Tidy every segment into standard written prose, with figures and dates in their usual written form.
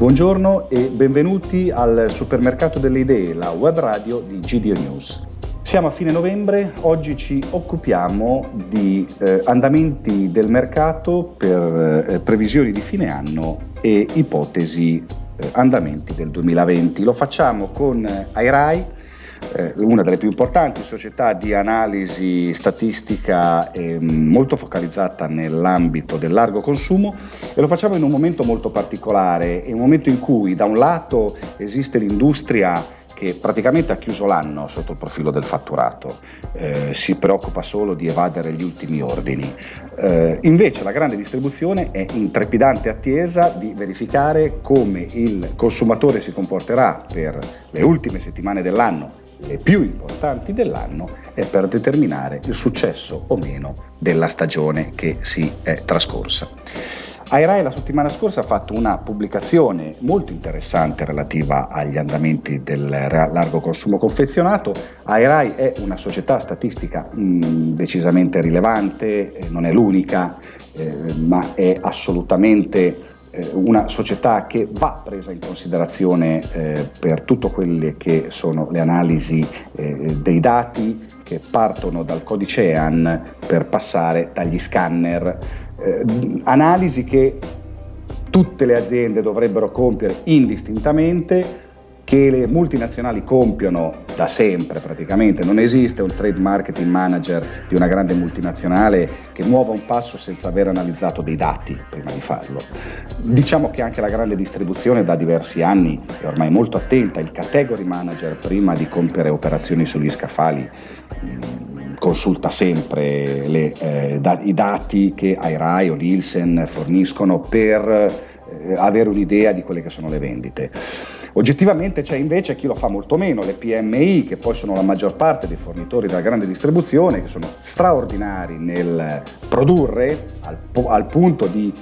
Buongiorno e benvenuti al Supermercato delle Idee, la web radio di GDO News. Siamo a fine novembre, oggi ci occupiamo di andamenti del mercato per previsioni di fine anno e ipotesi andamenti del 2020. Lo facciamo con IRI, una delle più importanti società di analisi statistica molto focalizzata nell'ambito del largo consumo, e lo facciamo in un momento molto particolare, in un momento in cui da un lato esiste l'industria che praticamente ha chiuso l'anno sotto il profilo del fatturato, si preoccupa solo di evadere gli ultimi ordini. Invece la grande distribuzione è in trepidante attesa di verificare come il consumatore si comporterà per le ultime settimane dell'anno, le più importanti dell'anno, e per determinare il successo o meno della stagione che si è trascorsa. IRI la settimana scorsa ha fatto una pubblicazione molto interessante relativa agli andamenti del largo consumo confezionato. IRI è una società statistica decisamente rilevante, non è l'unica, ma è assolutamente una società che va presa in considerazione per tutte quelle che sono le analisi dei dati che partono dal codice EAN per passare dagli scanner, analisi che tutte le aziende dovrebbero compiere indistintamente, che le multinazionali compiono da sempre praticamente. Non esiste un trade marketing manager di una grande multinazionale che muova un passo senza aver analizzato dei dati prima di farlo. Diciamo che anche la grande distribuzione da diversi anni è ormai molto attenta. Il category manager, prima di compiere operazioni sugli scaffali, consulta sempre i dati che IRI o Nielsen forniscono per avere un'idea di quelle che sono le vendite. Oggettivamente c'è invece chi lo fa molto meno, le PMI, che poi sono la maggior parte dei fornitori della grande distribuzione, che sono straordinari nel produrre al punto di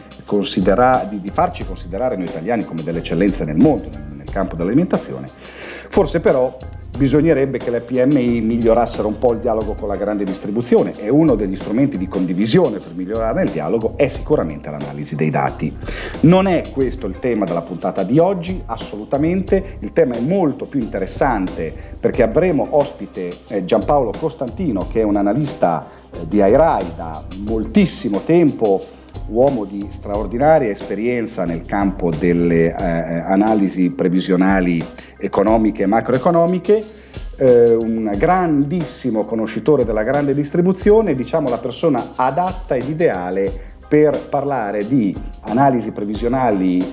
farci considerare noi italiani come delle eccellenze nel mondo, nel campo dell'alimentazione. Forse però bisognerebbe che le PMI migliorassero un po' il dialogo con la grande distribuzione, e uno degli strumenti di condivisione per migliorare il dialogo è sicuramente l'analisi dei dati. Non è questo il tema della puntata di oggi, assolutamente. Il tema è molto più interessante perché avremo ospite Giampaolo Costantino, che è un analista di IRI da moltissimo tempo, uomo di straordinaria esperienza nel campo delle analisi previsionali economiche e macroeconomiche, un grandissimo conoscitore della grande distribuzione, diciamo la persona adatta ed ideale per parlare di analisi previsionali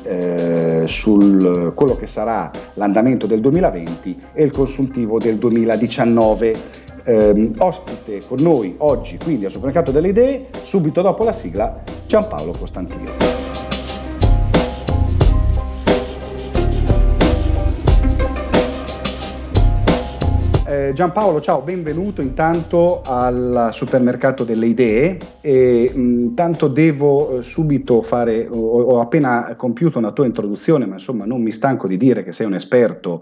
sul quello che sarà l'andamento del 2020 e il consuntivo del 2019. Ospite con noi oggi quindi al Supermercato delle Idee, subito dopo la sigla, Giampaolo Costantino. Giampaolo, ciao, benvenuto intanto al Supermercato delle Idee. Intanto devo subito ho appena compiuto una tua introduzione, ma insomma non mi stanco di dire che sei un esperto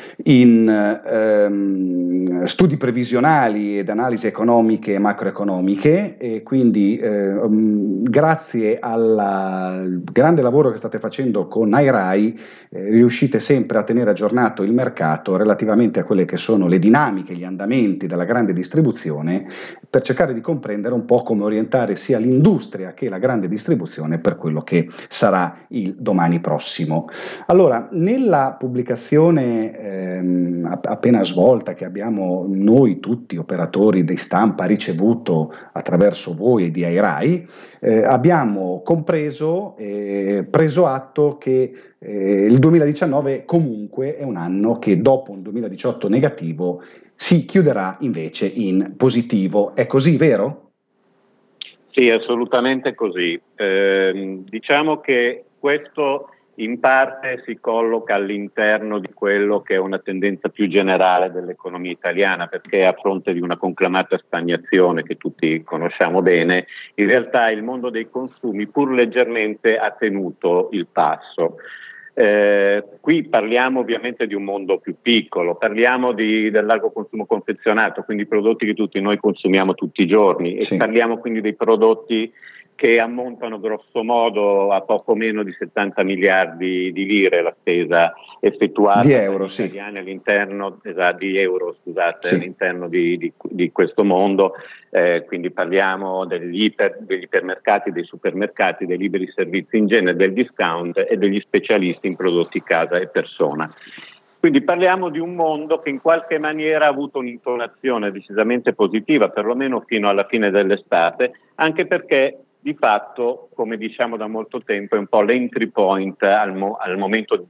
in studi previsionali ed analisi economiche e macroeconomiche, e quindi grazie al grande lavoro che state facendo con IRI riuscite sempre a tenere aggiornato il mercato relativamente a quelle che sono le dinamiche, gli andamenti della grande distribuzione, per cercare di comprendere un po' come orientare sia l'industria che la grande distribuzione per quello che sarà il domani prossimo. Allora, nella pubblicazione appena svolta, che abbiamo noi tutti operatori di stampa ricevuto attraverso voi e di IRI, abbiamo compreso e preso atto che il 2019 comunque è un anno che dopo un 2018 negativo si chiuderà invece in positivo. È così, vero? Sì, assolutamente così. Diciamo che questo in parte si colloca all'interno di quello che è una tendenza più generale dell'economia italiana, perché a fronte di una conclamata stagnazione che tutti conosciamo bene, in realtà il mondo dei consumi pur leggermente ha tenuto il passo. Qui parliamo ovviamente di un mondo più piccolo, parliamo del largo consumo confezionato, quindi prodotti che tutti noi consumiamo tutti i giorni, Sì. E parliamo quindi dei prodotti che ammontano grosso modo a poco meno di 70 miliardi di lire la spesa effettuata di euro, dagli italiani all'interno, di euro, scusate, all'interno di questo mondo, quindi parliamo degli ipermercati, dei supermercati, dei liberi servizi in genere, del discount e degli specialisti in prodotti casa e persona. Quindi parliamo di un mondo che in qualche maniera ha avuto un'intonazione decisamente positiva, perlomeno fino alla fine dell'estate, anche perché di fatto, come diciamo da molto tempo, è un po' l'entry point al momento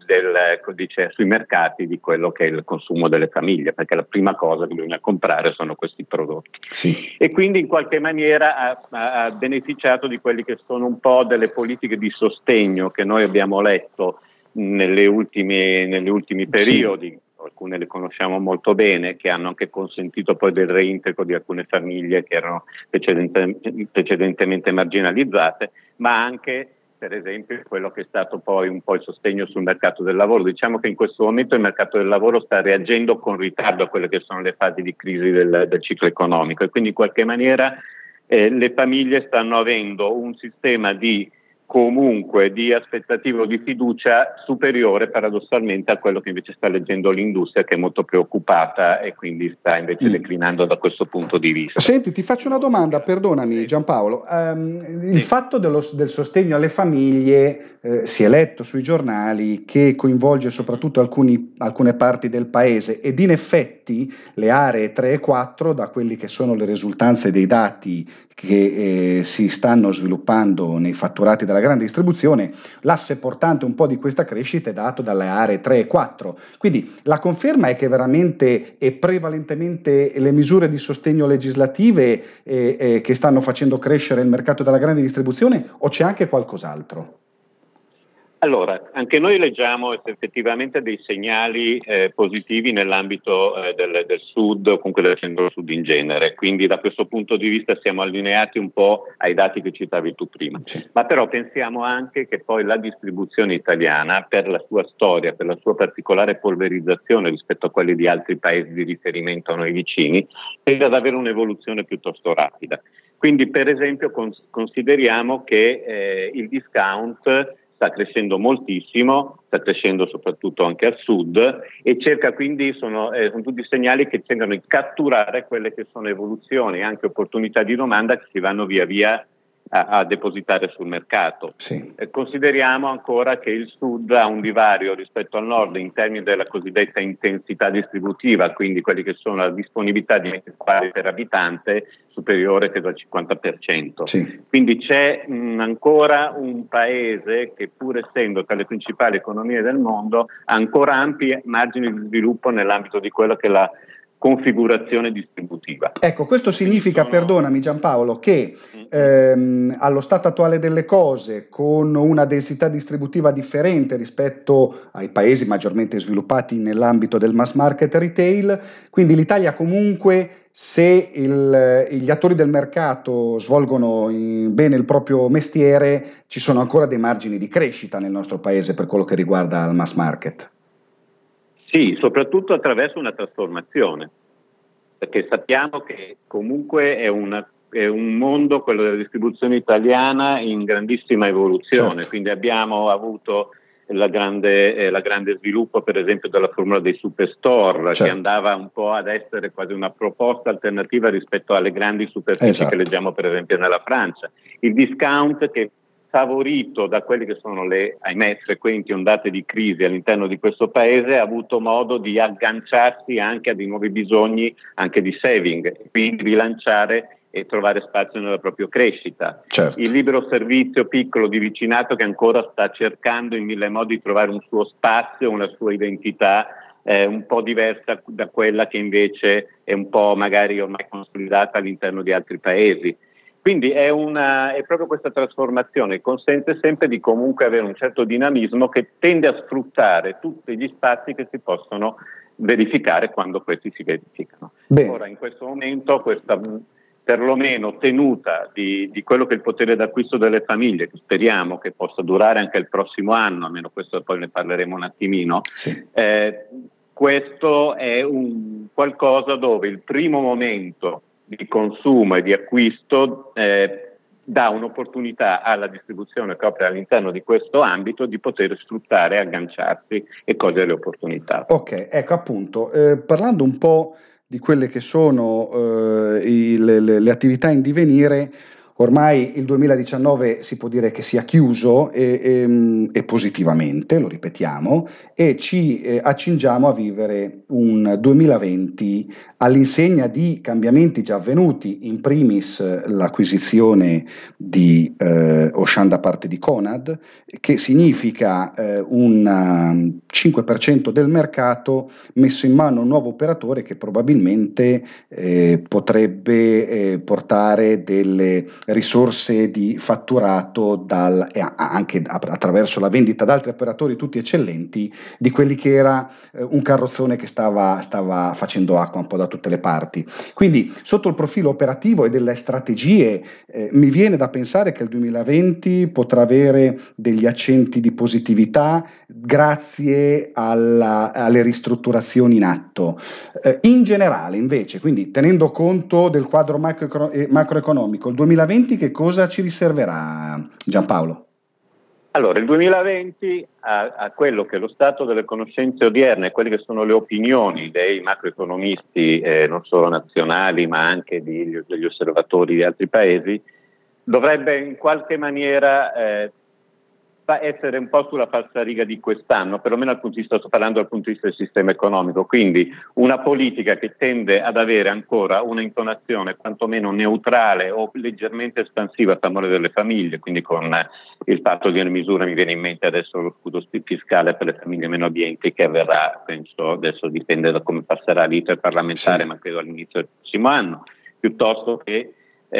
sui mercati di quello che è il consumo delle famiglie, perché la prima cosa che bisogna comprare sono questi prodotti. Sì. E quindi in qualche maniera ha beneficiato di quelli che sono un po' delle politiche di sostegno che noi abbiamo letto negli ultimi periodi. Sì. Alcune le conosciamo molto bene, che hanno anche consentito poi del reintegro di alcune famiglie che erano precedentemente marginalizzate, ma anche per esempio quello che è stato poi un po' il sostegno sul mercato del lavoro. Diciamo che in questo momento il mercato del lavoro sta reagendo con ritardo a quelle che sono le fasi di crisi del ciclo economico, e quindi in qualche maniera le famiglie stanno avendo un sistema di aspettativa o di fiducia superiore paradossalmente a quello che invece sta leggendo l'industria, che è molto preoccupata e quindi sta invece declinando da questo punto di vista. Senti, ti faccio una domanda, perdonami Giampaolo. Il fatto del sostegno alle famiglie si è letto sui giornali che coinvolge soprattutto alcune parti del paese, ed in effetti le aree 3 e 4, da quelli che sono le risultanze dei dati che si stanno sviluppando nei fatturati della grande distribuzione, l'asse portante un po' di questa crescita è dato dalle aree 3 e 4. Quindi la conferma è che veramente e prevalentemente le misure di sostegno legislative che stanno facendo crescere il mercato della grande distribuzione, o c'è anche qualcos'altro? Allora, anche noi leggiamo effettivamente dei segnali positivi nell'ambito del Sud, o comunque del Centro-Sud in genere, quindi da questo punto di vista siamo allineati un po' ai dati che citavi tu prima. Sì. Ma però pensiamo anche che poi la distribuzione italiana, per la sua storia, per la sua particolare polverizzazione rispetto a quelli di altri paesi di riferimento a noi vicini, tende ad avere un'evoluzione piuttosto rapida. Quindi per esempio consideriamo che il discount sta crescendo moltissimo, sta crescendo soprattutto anche al sud, e cerca quindi, sono tutti segnali che cercano di catturare quelle che sono evoluzioni, anche opportunità di domanda che si vanno via via a depositare sul mercato. Sì. Consideriamo ancora che il sud ha un divario rispetto al nord in termini della cosiddetta intensità distributiva, quindi quelli che sono la disponibilità di metri quadri per abitante superiore che al 50%. Sì. Quindi c'è ancora un paese che, pur essendo tra le principali economie del mondo, ha ancora ampi margini di sviluppo nell'ambito di quello che è la configurazione distributiva. Ecco, questo significa, perdonami Giampaolo, che allo stato attuale delle cose, con una densità distributiva differente rispetto ai paesi maggiormente sviluppati nell'ambito del mass market retail, quindi l'Italia comunque, se gli attori del mercato svolgono bene il proprio mestiere, ci sono ancora dei margini di crescita nel nostro paese per quello che riguarda il mass market. Sì, soprattutto attraverso una trasformazione, perché sappiamo che comunque è un mondo, quello della distribuzione italiana, in grandissima evoluzione. Certo. Quindi abbiamo avuto la grande sviluppo, per esempio, della formula dei superstore, certo, che andava un po' ad essere quasi una proposta alternativa rispetto alle grandi superfici, esatto, che leggiamo per esempio nella Francia. Il discount, che favorito da quelle che sono le, ahimè, frequenti ondate di crisi all'interno di questo paese, ha avuto modo di agganciarsi anche a dei nuovi bisogni anche di saving, quindi rilanciare e trovare spazio nella propria crescita. Certo. Il libero servizio piccolo di vicinato, che ancora sta cercando in mille modi di trovare un suo spazio, una sua identità un po' diversa da quella che invece è un po' magari ormai consolidata all'interno di altri paesi. Quindi è proprio questa trasformazione, consente sempre di comunque avere un certo dinamismo che tende a sfruttare tutti gli spazi che si possono verificare quando questi si verificano. Bene. Ora, in questo momento, questa perlomeno tenuta di quello che è il potere d'acquisto delle famiglie, che speriamo che possa durare anche il prossimo anno, almeno questo poi ne parleremo un attimino, sì. Questo è un qualcosa dove il primo momento di consumo e di acquisto dà un'opportunità alla distribuzione che opera all'interno di questo ambito di poter sfruttare, agganciarsi e cogliere le opportunità. Ok, ecco appunto, parlando un po' di quelle che sono le attività in divenire, ormai il 2019 si può dire che sia chiuso e positivamente, lo ripetiamo, e ci accingiamo a vivere un 2020 all'insegna di cambiamenti già avvenuti, in primis l'acquisizione di Auchan da parte di Conad, che significa un 5% del mercato messo in mano a un nuovo operatore che probabilmente potrebbe portare delle risorse di fatturato anche attraverso la vendita ad altri operatori tutti eccellenti di quelli che era un carrozzone che stava facendo acqua un po' da tutte le parti. Quindi sotto il profilo operativo e delle strategie mi viene da pensare che il 2020 potrà avere degli accenti di positività grazie alle ristrutturazioni in atto. In generale invece, quindi tenendo conto del quadro macroeconomico, il 2020 che cosa ci riserverà, Giampaolo? Allora, il 2020 a quello che è lo stato delle conoscenze odierne e quelle che sono le opinioni dei macroeconomisti, non solo nazionali ma anche degli osservatori di altri paesi, dovrebbe in qualche maniera essere un po' sulla falsariga di quest'anno, perlomeno sto parlando dal punto di vista del sistema economico, quindi una politica che tende ad avere ancora una intonazione quantomeno neutrale o leggermente espansiva a favore delle famiglie, quindi con il patto di una misura, mi viene in mente adesso lo scudo fiscale per le famiglie meno abbienti che avverrà, penso, adesso dipende da come passerà l'iter parlamentare, ma credo all'inizio del prossimo anno, piuttosto che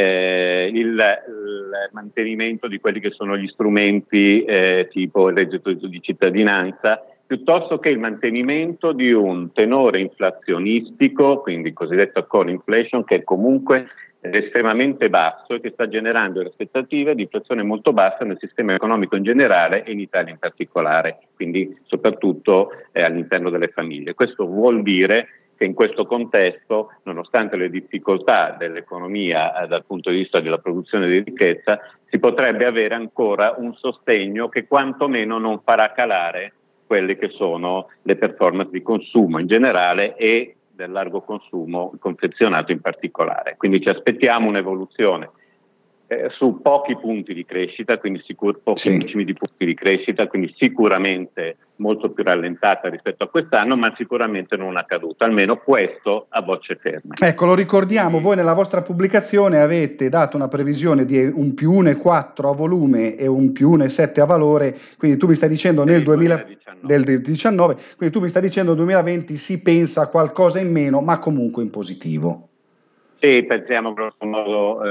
il mantenimento di quelli che sono gli strumenti tipo il reddito di cittadinanza, piuttosto che il mantenimento di un tenore inflazionistico, quindi il cosiddetto core inflation, che comunque è estremamente basso e che sta generando le aspettative di inflazione molto bassa nel sistema economico in generale e in Italia in particolare, quindi soprattutto all'interno delle famiglie. Questo vuol dire che in questo contesto, nonostante le difficoltà dell'economia dal punto di vista della produzione di ricchezza, si potrebbe avere ancora un sostegno che quantomeno non farà calare quelle che sono le performance di consumo in generale e del largo consumo confezionato in particolare. Quindi ci aspettiamo un'evoluzione su pochi punti di crescita, quindi pochi decimi di punti di crescita, quindi sicuramente molto più rallentata rispetto a quest'anno, ma sicuramente non una caduta, almeno questo a voce ferme. Ecco, lo ricordiamo, voi nella vostra pubblicazione avete dato una previsione di un più 1,4 a volume e un più 1,7 a valore, quindi tu mi stai dicendo nel 2019, quindi tu mi stai dicendo nel 2020 si pensa a qualcosa in meno, ma comunque in positivo. Sì, pensiamo grosso modo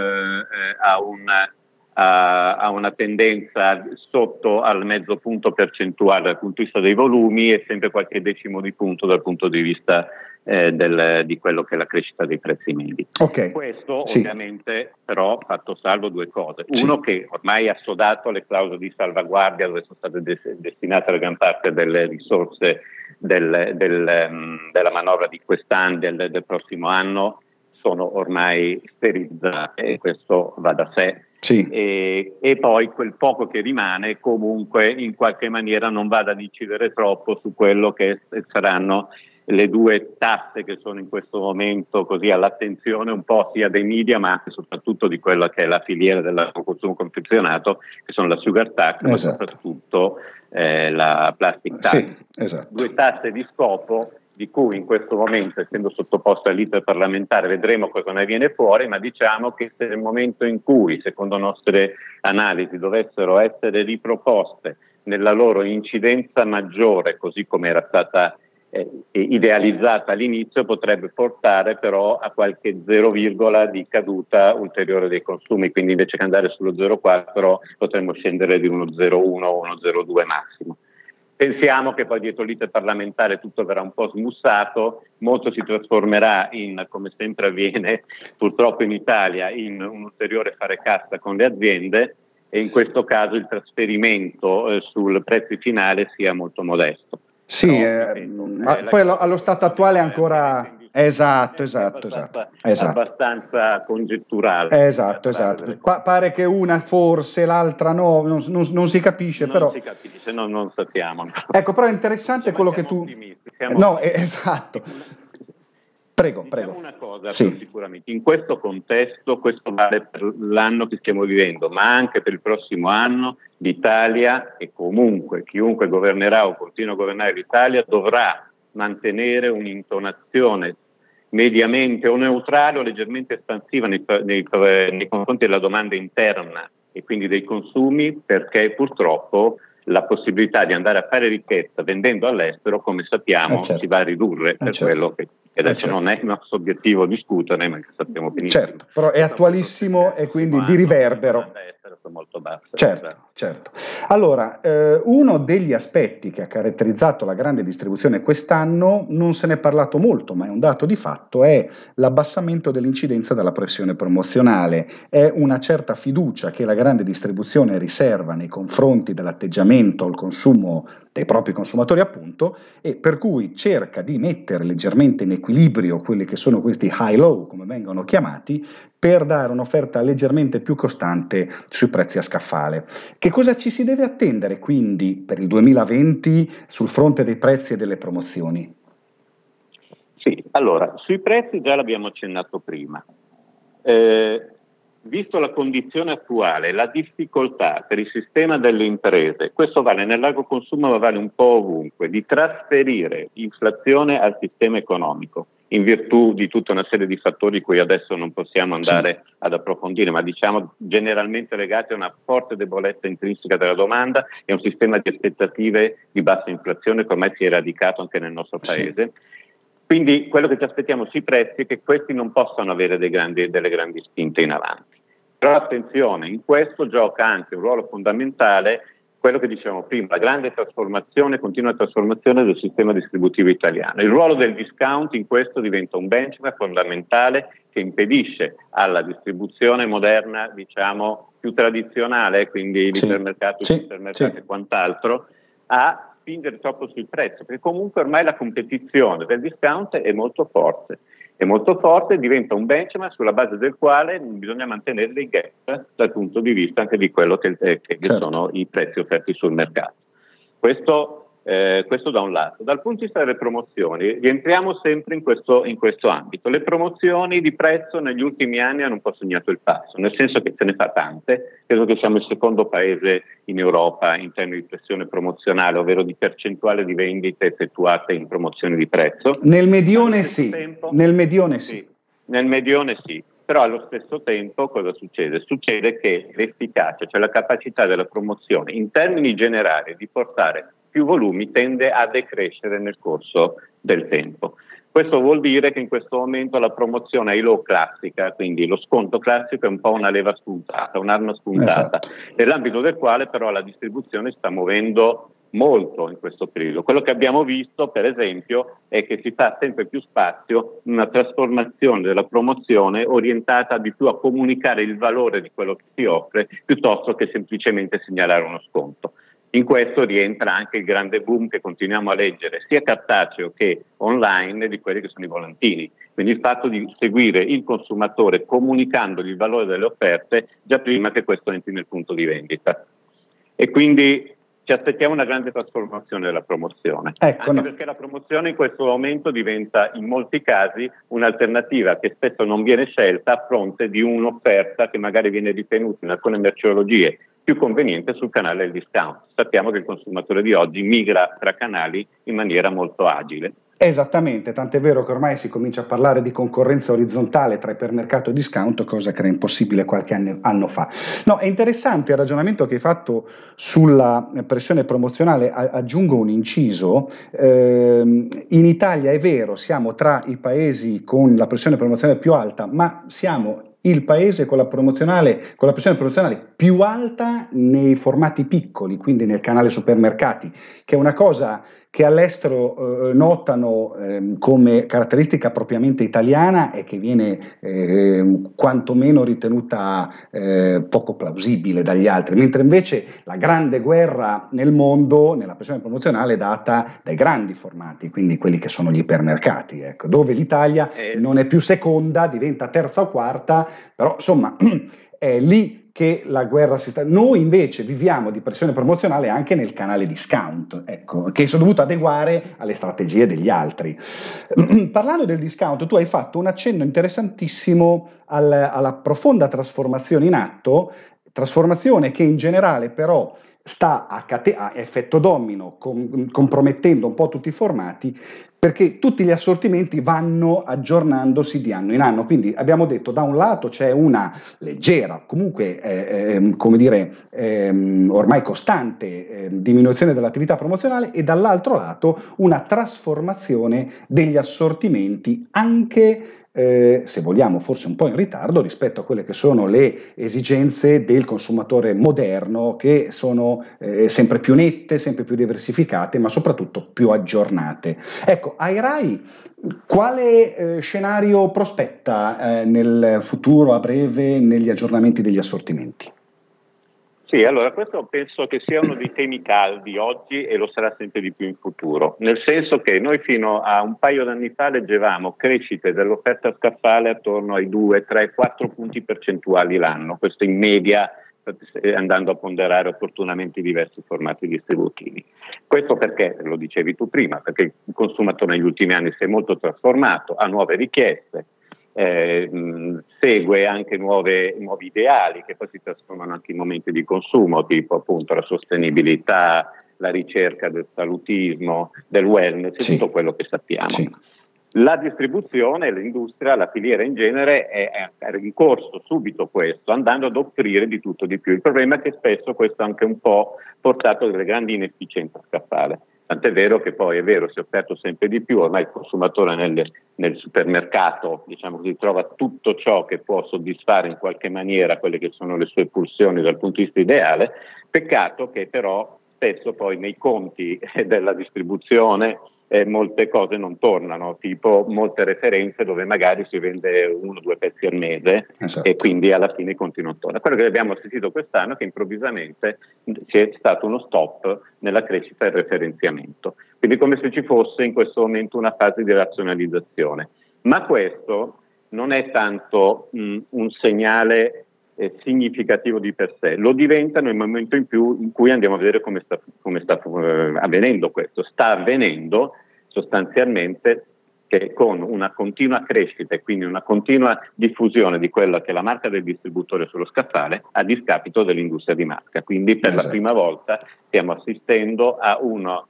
a una tendenza sotto al mezzo punto percentuale dal punto di vista dei volumi e sempre qualche decimo di punto dal punto di vista di quello che è la crescita dei prezzi medi. Okay. Questo ovviamente però fatto salvo due cose. Uno, che ormai ha assodato le clausole di salvaguardia dove sono state destinate la gran parte delle risorse della manovra di quest'anno, del prossimo anno, sono ormai sterilizzate e questo va da sé. Sì. E poi quel poco che rimane comunque in qualche maniera non vada ad incidere troppo su quello che saranno le due tasse che sono in questo momento così all'attenzione un po' sia dei media ma anche soprattutto di quella che è la filiera del consumo confezionato, che sono la sugar tax, ma soprattutto la plastic tax. Sì, esatto. Due tasse di scopo di cui in questo momento, essendo sottoposta all'iter parlamentare, vedremo cosa ne viene fuori, ma diciamo che se nel momento in cui, secondo nostre analisi, dovessero essere riproposte nella loro incidenza maggiore, così come era stata idealizzata all'inizio, potrebbe portare però a qualche 0, di caduta ulteriore dei consumi, quindi invece che andare sullo 0,4 potremmo scendere di uno 0,1 o uno 0,2 massimo. Pensiamo che poi dietro l'iter parlamentare tutto verrà un po' smussato, molto si trasformerà in, come sempre avviene purtroppo in Italia, in un ulteriore fare cassa con le aziende e in questo caso il trasferimento sul prezzo finale sia molto modesto. Sì, ma poi allo stato attuale Esatto. Abbastanza congetturale. Esatto. Pare che una forse, l'altra no, non si capisce, non però... si capisce, non sappiamo. Ecco, però è interessante quello che tu... Esatto. Prego. Una cosa, sì. però, sicuramente, in questo contesto, questo vale per l'anno che stiamo vivendo, ma anche per il prossimo anno, l'Italia, e comunque chiunque governerà o continua a governare l'Italia, dovrà mantenere un'intonazione mediamente o neutrale o leggermente espansiva nei confronti della domanda interna e quindi dei consumi, perché purtroppo la possibilità di andare a fare ricchezza vendendo all'estero, come sappiamo, si va a ridurre quello che adesso non è il nostro obiettivo discutere, ma che sappiamo benissimo. Certo, però è attualissimo e quindi di riverbero. Molto basse. Certo. Allora, uno degli aspetti che ha caratterizzato la grande distribuzione quest'anno, non se ne è parlato molto, ma è un dato di fatto, è l'abbassamento dell'incidenza della pressione promozionale. È una certa fiducia che la grande distribuzione riserva nei confronti dell'atteggiamento al consumo dei propri consumatori, appunto, e per cui cerca di mettere leggermente in equilibrio quelli che sono questi high-low, come vengono chiamati, per dare un'offerta leggermente più costante sui prezzi a scaffale. Che cosa ci si deve attendere quindi per il 2020 sul fronte dei prezzi e delle promozioni? Sì, allora, sui prezzi già l'abbiamo accennato prima. Visto la condizione attuale, la difficoltà per il sistema delle imprese, questo vale nel largo consumo ma vale un po' ovunque, di trasferire inflazione al sistema economico, in virtù di tutta una serie di fattori cui adesso non possiamo andare ad approfondire, ma diciamo generalmente legati a una forte debolezza intrinseca della domanda e un sistema di aspettative di bassa inflazione che ormai si è radicato anche nel nostro paese. Quindi quello che ci aspettiamo sui prezzi è che questi non possano avere delle grandi spinte in avanti. Però attenzione, in questo gioca anche un ruolo fondamentale quello che dicevamo prima, la grande trasformazione, continua trasformazione del sistema distributivo italiano. Il ruolo del discount in questo diventa un benchmark fondamentale che impedisce alla distribuzione moderna, diciamo, più tradizionale, quindi ipermercati e quant'altro, a spingere troppo sul prezzo, perché comunque ormai la competizione del discount è molto forte. Diventa un benchmark sulla base del quale bisogna mantenere dei gap dal punto di vista anche di quello che sono i prezzi offerti sul mercato. Questo da un lato. Dal punto di vista delle promozioni, rientriamo sempre in questo ambito. Le promozioni di prezzo negli ultimi anni hanno un po' segnato il passo, nel senso che se ne fa tante. Credo che siamo il secondo paese in Europa in termini di pressione promozionale, ovvero di percentuale di vendite effettuate in promozioni di prezzo. Nel medione sì. Nel medione sì. Però allo stesso tempo cosa succede? Succede che l'efficacia, cioè la capacità della promozione in termini generali di portare più volumi tende a decrescere nel corso del tempo. Questo vuol dire che in questo momento la promozione high-low classica, quindi lo sconto classico, è un po' una leva spuntata, un'arma spuntata, nell'ambito del quale però la distribuzione sta muovendo molto in questo periodo. Quello che abbiamo visto, per esempio, è che si fa sempre più spazio in una trasformazione della promozione orientata di più a comunicare il valore di quello che si offre piuttosto che semplicemente segnalare uno sconto. In questo rientra anche il grande boom che continuiamo a leggere sia cartaceo che online di quelli che sono i volantini, quindi il fatto di seguire il consumatore comunicandogli il valore delle offerte già prima che questo entri nel punto di vendita. E quindi ci aspettiamo una grande trasformazione della promozione, anche perché la promozione in questo momento diventa in molti casi un'alternativa che spesso non viene scelta a fronte di un'offerta che magari viene ritenuta in alcune merceologie più conveniente sul canale del discount. Sappiamo che il consumatore di oggi migra tra canali in maniera molto agile. Esattamente, tant'è vero che ormai si comincia a parlare di concorrenza orizzontale tra ipermercato e discount, cosa che era impossibile qualche anno fa. No, è interessante il ragionamento che hai fatto sulla pressione promozionale. Aggiungo un inciso. In Italia è vero, siamo tra i paesi con la pressione promozionale più alta, ma siamo il paese con la pressione promozionale più alta nei formati piccoli, quindi nel canale supermercati, che è una cosa che all'estero notano come caratteristica propriamente italiana e che viene quantomeno ritenuta poco plausibile dagli altri, mentre invece la grande guerra nel mondo, nella pressione promozionale, è data dai grandi formati, quindi quelli che sono gli ipermercati, ecco, dove l'Italia non è più seconda, diventa terza o quarta, però insomma è lì che la guerra si sta. Noi invece viviamo di pressione promozionale anche nel canale discount, ecco, che sono dovuto adeguare alle strategie degli altri. Parlando del discount, tu hai fatto un accenno interessantissimo alla profonda trasformazione in atto, trasformazione che in generale però sta a effetto domino, compromettendo un po' tutti i formati, perché tutti gli assortimenti vanno aggiornandosi di anno in anno. Quindi abbiamo detto, da un lato c'è una leggera, comunque come dire, ormai costante diminuzione dell'attività promozionale, e dall'altro lato una trasformazione degli assortimenti anche se vogliamo forse un po' in ritardo rispetto a quelle che sono le esigenze del consumatore moderno, che sono sempre più nette, sempre più diversificate, ma soprattutto più aggiornate. Ecco, Airai quale scenario prospetta nel futuro, a breve, negli aggiornamenti degli assortimenti? Sì, allora questo penso che sia uno dei temi caldi oggi e lo sarà sempre di più in futuro, nel senso che noi fino a un paio d'anni fa leggevamo crescite dell'offerta scaffale attorno ai 2, 3, 4 punti percentuali l'anno, questo in media, andando a ponderare opportunamente i diversi formati distributivi. Questo perché, lo dicevi tu prima, perché il consumatore negli ultimi anni si è molto trasformato, ha nuove richieste, segue anche nuovi ideali che poi si trasformano anche in momenti di consumo, tipo appunto la sostenibilità, la ricerca del salutismo, del wellness, sì, tutto quello che sappiamo. Sì. La distribuzione, l'industria, la filiera in genere è rincorso subito questo, andando ad offrire di tutto di più. Il problema è che spesso questo ha anche un po' portato a delle grandi inefficienze scaffale. Tant'è vero che poi, è vero, si è offerto sempre di più, ormai il consumatore nel supermercato, diciamo così, trova tutto ciò che può soddisfare in qualche maniera quelle che sono le sue pulsioni dal punto di vista ideale. Peccato che però spesso poi nei conti della distribuzione molte cose non tornano, tipo molte referenze dove magari si vende 1 o 2 pezzi al mese, esatto, e quindi alla fine i conti non tornano. Quello che abbiamo assistito quest'anno è che improvvisamente c'è stato uno stop nella crescita e il referenziamento, quindi come se ci fosse in questo momento una fase di razionalizzazione, ma questo non è tanto un segnale significativo di per sé, lo diventa nel momento in cui andiamo a vedere come sta avvenendo questo. Sta avvenendo sostanzialmente che con una continua crescita e quindi una continua diffusione di quella che è la marca del distributore sullo scaffale a discapito dell'industria di marca, quindi per la prima volta stiamo assistendo a una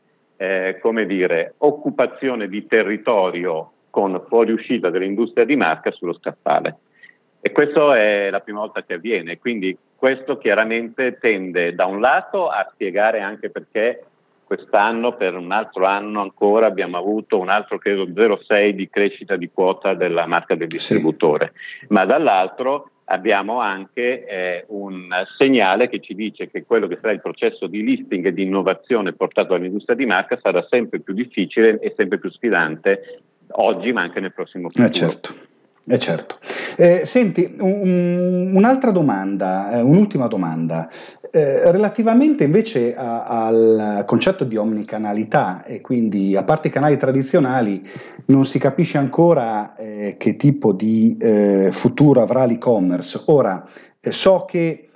occupazione di territorio con fuoriuscita dell'industria di marca sullo scaffale. E questo è la prima volta che avviene, quindi questo chiaramente tende da un lato a spiegare anche perché quest'anno per un altro anno ancora abbiamo avuto un altro credo 0,6 di crescita di quota della marca del distributore, sì, ma dall'altro abbiamo anche un segnale che ci dice che quello che sarà il processo di listing e di innovazione portato dall'industria di marca sarà sempre più difficile e sempre più sfidante oggi ma anche nel prossimo futuro. Certo. Senti, un'altra domanda, un'ultima domanda, relativamente invece al concetto di omnicanalità, e quindi a parte i canali tradizionali non si capisce ancora che tipo di futuro avrà l'e-commerce. Ora, so che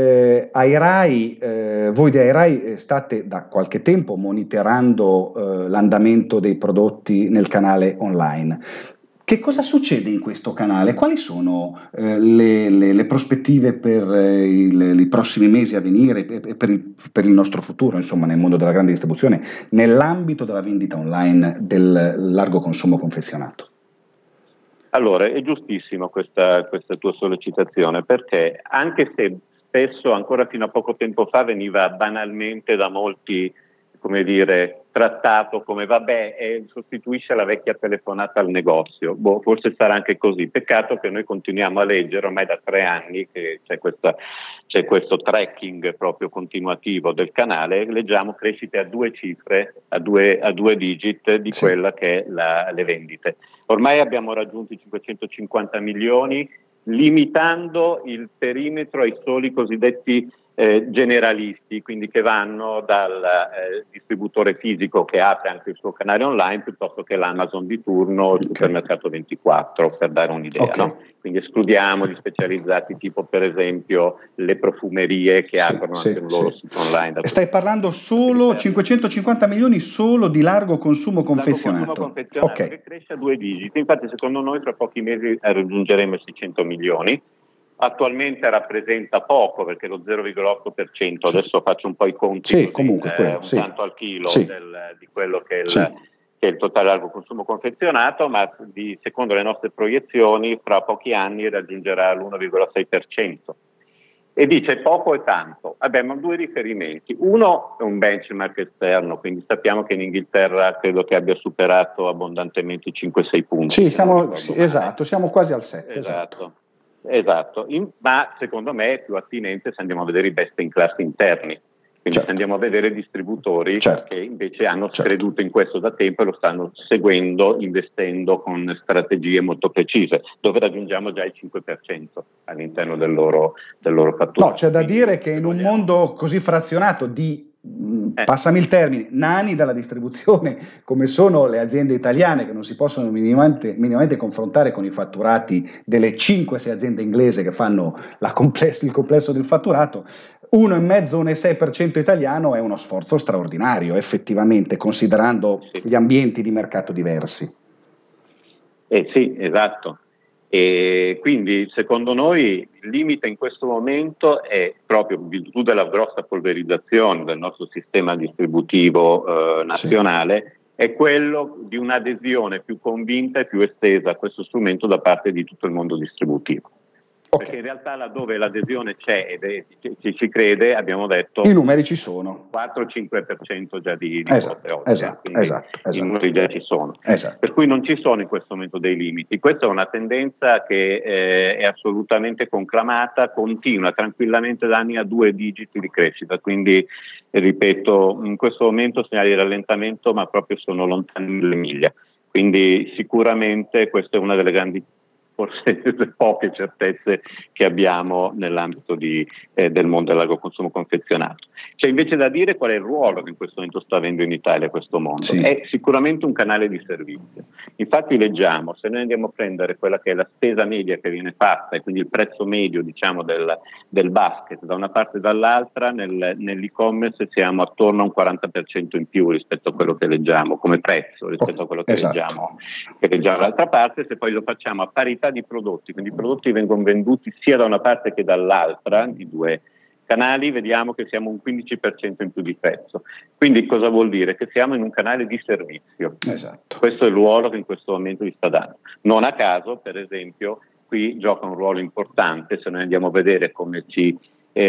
Airai, voi di Airai state da qualche tempo monitorando l'andamento dei prodotti nel canale online. Che cosa succede in questo canale? Quali sono le prospettive per i prossimi mesi a venire e per il nostro futuro, insomma, nel mondo della grande distribuzione, nell'ambito della vendita online del largo consumo confezionato? Allora, è giustissimo questa tua sollecitazione, perché anche se spesso, ancora fino a poco tempo fa, veniva banalmente da molti, trattato come sostituisce la vecchia telefonata al negozio. Forse sarà anche così. Peccato che noi continuiamo a leggere ormai da 3 anni che c'è questo tracking proprio continuativo del canale, leggiamo crescite a 2 cifre, a due digit di quella che è le vendite. Ormai abbiamo raggiunto i 550 milioni, limitando il perimetro ai soli cosiddetti generalisti, quindi che vanno dal distributore fisico che apre anche il suo canale online, piuttosto che l'Amazon di turno o il Supermercato 24, per dare un'idea. No? Quindi escludiamo gli specializzati tipo per esempio le profumerie che aprono anche il loro sito online. Stai parlando solo 550 milioni solo di largo consumo confezionato, che cresce a 2 digiti. Infatti secondo noi tra pochi mesi raggiungeremo i 600 milioni. Attualmente rappresenta poco perché lo 0,8%, adesso faccio un po' i conti, tanto al chilo di quello che è il totale largo consumo confezionato, ma secondo le nostre proiezioni fra pochi anni raggiungerà l'1,6%. E dice poco e tanto. Abbiamo 2 riferimenti. Uno è un benchmark esterno, quindi sappiamo che in Inghilterra credo che abbia superato abbondantemente i 5-6 punti. Siamo quasi al 7. Esatto. Ma secondo me è più attinente se andiamo a vedere i best in class interni, quindi se andiamo a vedere distributori che invece hanno creduto in questo da tempo e lo stanno seguendo, investendo con strategie molto precise, dove raggiungiamo già il 5% all'interno del loro fatturato. No, c'è da dire che in un mondo così frazionato di passami il termine, nani dalla distribuzione, come sono le aziende italiane che non si possono minimamente confrontare con i fatturati delle 5-6 aziende inglesi che fanno il complesso del fatturato, 1,5-1,6% italiano è uno sforzo straordinario, effettivamente, considerando gli ambienti di mercato diversi. Sì, esatto. E quindi secondo noi il limite in questo momento è proprio in virtù della grossa polverizzazione del nostro sistema distributivo nazionale, è quello di un'adesione più convinta e più estesa a questo strumento da parte di tutto il mondo distributivo. Perché in realtà laddove l'adesione c'è e ci crede, abbiamo detto i numeri ci sono, 4-5% già di quote oggi, i numeri già ci sono, per cui non ci sono in questo momento dei limiti. Questa è una tendenza che è assolutamente conclamata, continua tranquillamente da anni a 2 digiti di crescita, quindi ripeto, in questo momento segnali di rallentamento ma proprio sono lontani 1000 miglia, quindi sicuramente questa è una delle grandi, forse le poche certezze che abbiamo nell'ambito del mondo del largo consumo confezionato. C'è invece da dire qual è il ruolo che in questo momento sta avendo in Italia questo mondo. È sicuramente un canale di servizio. Infatti leggiamo, se noi andiamo a prendere quella che è la spesa media che viene fatta e quindi il prezzo medio del basket da una parte e dall'altra, nell'e-commerce siamo attorno a un 40% in più rispetto a quello che leggiamo come prezzo, rispetto a quello che leggiamo dall'altra parte. Se poi lo facciamo a parità di prodotti, quindi i prodotti vengono venduti sia da una parte che dall'altra, di 2 canali, vediamo che siamo un 15% in più di prezzo. Quindi cosa vuol dire? Che siamo in un canale di servizio. Questo è il ruolo che in questo momento vi sta dando. Non a caso, per esempio, qui gioca un ruolo importante, se noi andiamo a vedere come si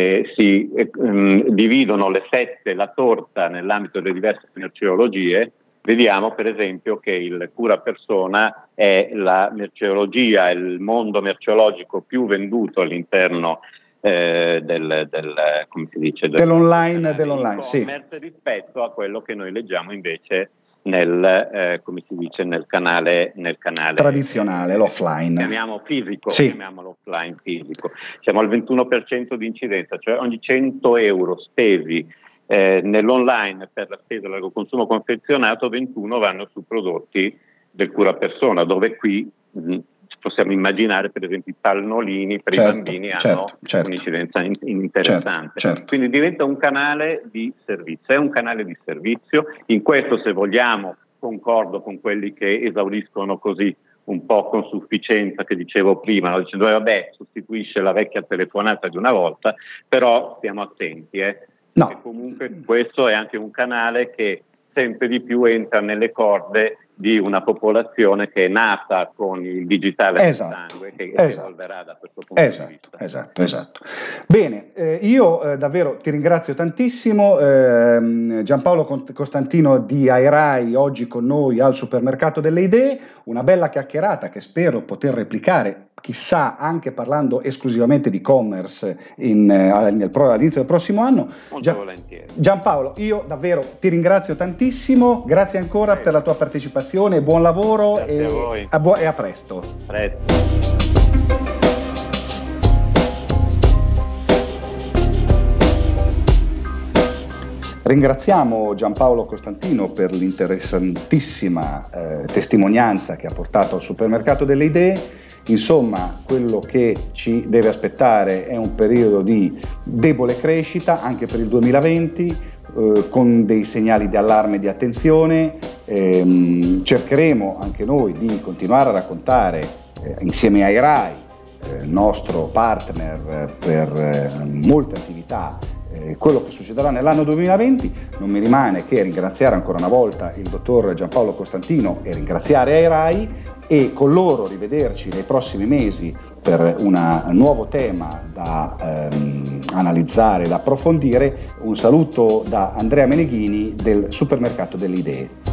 dividono le fette, la torta nell'ambito delle diverse merceologie, vediamo per esempio che il cura persona è la merceologia, il mondo merceologico più venduto all'interno dell'online, rispetto a quello che noi leggiamo invece nel canale tradizionale, l'offline. Chiamiamolo offline fisico. Siamo al 21% di incidenza, cioè ogni 100 euro spesi nell'online per la spesa largo consumo confezionato, 21 vanno su prodotti del cura persona, dove qui possiamo immaginare per esempio i pannolini per i bambini hanno un'incidenza interessante. Quindi diventa un canale di servizio, è un canale di servizio. In questo, se vogliamo, concordo con quelli che esauriscono così un po' con sufficienza, che dicevo prima, no? Dicendo sostituisce la vecchia telefonata di una volta, però stiamo attenti, perché comunque questo è anche un canale che sempre di più entra nelle corde di una popolazione che è nata con il digitale nel sangue, che evolverà da questo punto di vista. Esatto. Bene, io davvero ti ringrazio tantissimo, Giampaolo Costantino di AIRAI oggi con noi al Supermercato delle Idee, una bella chiacchierata che spero poter replicare, chissà, anche parlando esclusivamente di e-commerce all'inizio del prossimo anno. Molto volentieri. Giampaolo, io davvero ti ringrazio tantissimo, grazie ancora per la tua partecipazione, buon lavoro. Grazie a voi. E a presto. Ringraziamo Giampaolo Costantino per l'interessantissima testimonianza che ha portato al Supermercato delle Idee. Insomma, quello che ci deve aspettare è un periodo di debole crescita anche per il 2020, con dei segnali di allarme e di attenzione. Cercheremo anche noi di continuare a raccontare insieme ai RAI, nostro partner per molte attività, quello che succederà nell'anno 2020. Non mi rimane che ringraziare ancora una volta il dottor Giampaolo Costantino e ringraziare AIRAI, e con loro rivederci nei prossimi mesi per un nuovo tema da analizzare, da approfondire. Un saluto da Andrea Meneghini del Supermercato delle Idee.